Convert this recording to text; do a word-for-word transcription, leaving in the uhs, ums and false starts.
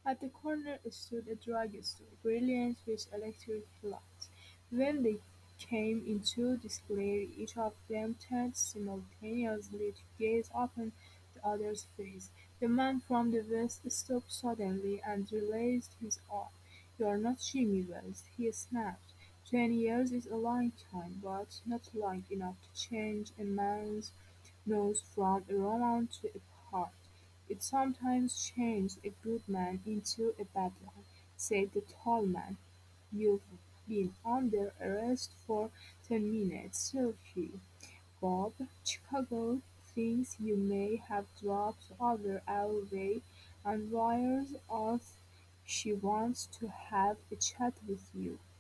At the corner stood a drugstore, brilliant with electric lights. When they came into this glare each of them turned simultaneously to gaze upon the other's face. The man from the west stopped suddenly and raised his arm. "You're not Jimmy West," he snapped. "Twenty years is a long time, but not long enough to change a man's nose from a Roman to a heart." "It sometimes changes a good man into a bad one," said the tall man. "You've been under arrest for ten minutes, Sophie. Bob, Chicago thinks you may have dropped over our way and wires us she wants to have a chat with you."